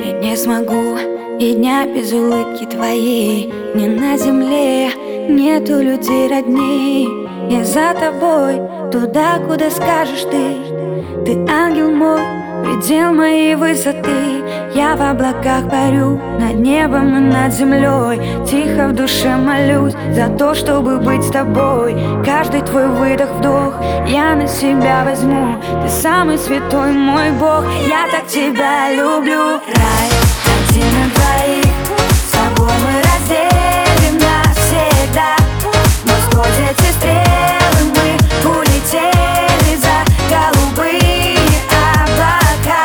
Я не смогу и дня без улыбки твоей. Мне на земле нету людей родней. Я за тобой, туда, куда скажешь ты. Ты ангел мой, предел моей высоты. Я в облаках парю, над небом и над землей. Тихо в душе молюсь за то, чтобы быть с тобой. Каждый твой выдох-вдох я на себя возьму. Ты самый святой мой Бог, я так тебя люблю. Рай один на двоих, с тобой мы разделим навсегда. Но сквозь эти стрелы мы улетели за голубые облака.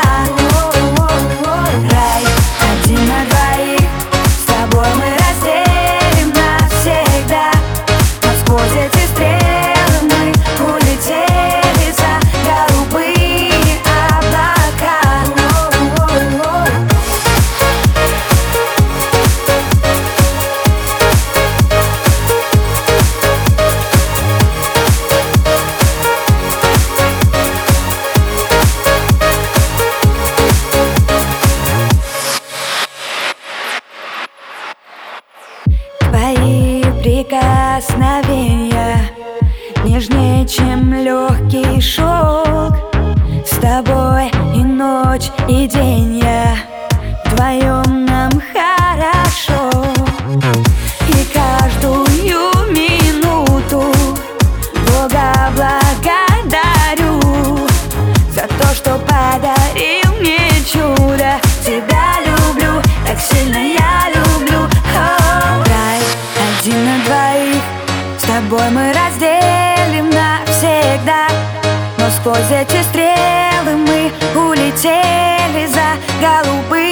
Рай один на двоих, с тобой мы разделим навсегда. Но сквозь эти стрелы мы улетели за голубые облака. Твои прикосновения нежнее, чем легкий шелк. С тобой и ночь, и день я, вдвоем нам хорошо. И каждую минуту Бога благодарю за то, что подарил мне чудо. Тебя люблю, так сильно я люблю. Рай один на двоих, с тобой мы разделим навсегда. Но сквозь эти стрелы мы улетели за голубые